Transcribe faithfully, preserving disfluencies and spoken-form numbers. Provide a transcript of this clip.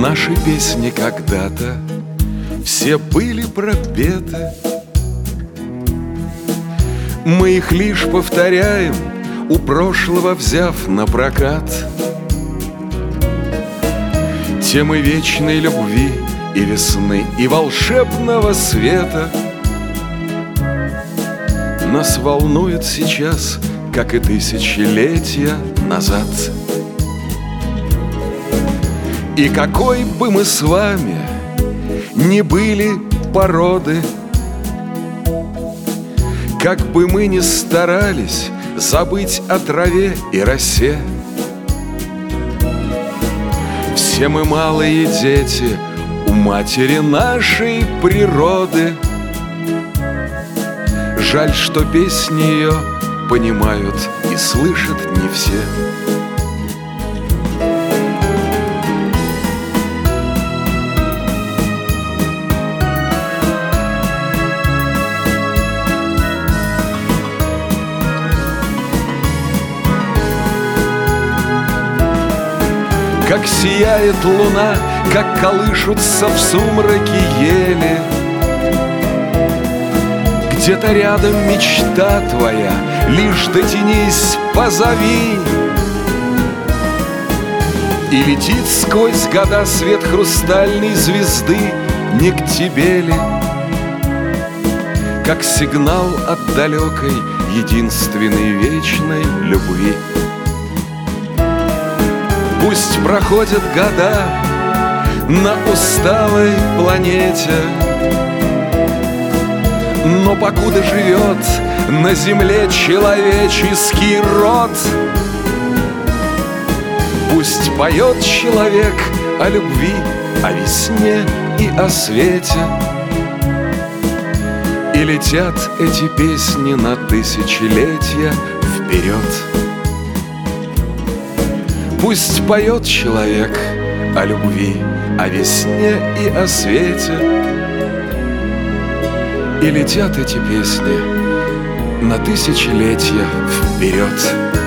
Наши песни когда-то все были пропеты. Мы их лишь повторяем, у прошлого взяв на прокат. Темы вечной любви и весны, и волшебного света нас волнует сейчас, как и тысячелетия назад. И какой бы мы с вами ни были породы, как бы мы ни старались забыть о траве и росе, все мы малые дети у матери нашей природы. Жаль, что песни ее понимают и слышат не все. Как сияет луна, как колышутся в сумраке ели. Где-то рядом мечта твоя, лишь дотянись, позови. И летит сквозь года свет хрустальной звезды, не к тебе ли? Как сигнал от далекой, единственной вечной любви. Пусть проходят года на усталой планете, но покуда живет на земле человеческий род, пусть поет человек о любви, о весне и о свете. И летят эти песни на тысячелетия вперед. Пусть поет человек о любви, о весне и о свете. И летят эти песни на тысячелетия вперед.